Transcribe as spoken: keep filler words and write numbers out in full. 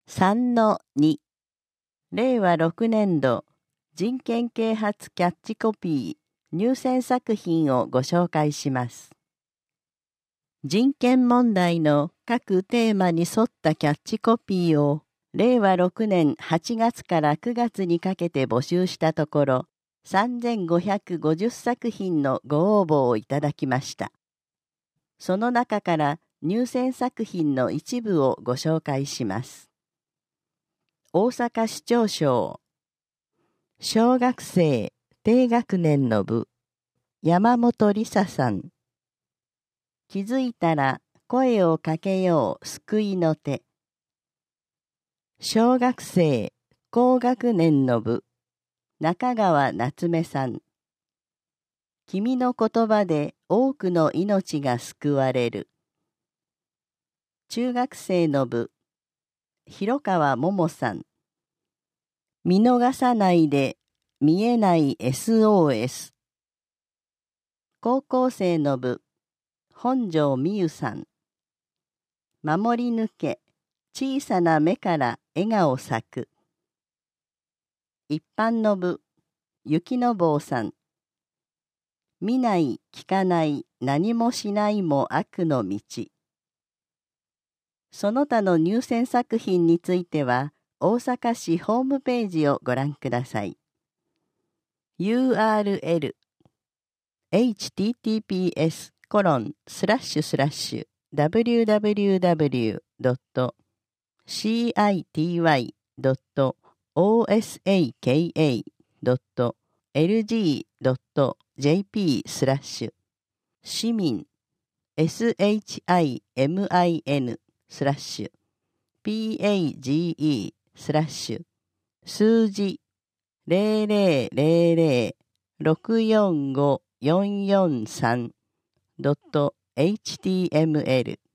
さんのに 令和ろくねん度人権啓発キャッチコピー入選作品をご紹介します。人権問題の各テーマに沿ったキャッチコピーを令和ろくねんはちがつからくがつにかけて募集したところ、さんぜんごひゃくごじゅっさくひんのご応募をいただきました。その中から入選作品の一部をご紹介します。大阪市長賞小学生低学年の部山本理沙さん。気づいたら声をかけよう救いの手。小学生高学年の部中川夏目さん。君の言葉で多くの命が救われる。中学生の部広川桃さん。見逃さないで見えない エスオーエス。高校生の部本庄美優さん。守り抜け小さな目から笑顔咲く。一般の部雪の坊さん。見ない聞かない何もしないも悪の道。その他の入選作品については大阪市ホームページをご覧ください。ユーアールエル エイチティーティーピーエスコロンスラッシュスラッシュダブリューダブリューダブリュードットシーアイティーワイドットオーエスエーケーエードットエルジードットジェーピースラッシュ市民 エスエイチアイエムアイエヌ スラッシュ ピーエージーイー スラッシュ数字ゼロゼロゼロゼロ ろくよんご よんよんさん ドット エイチティーエムエル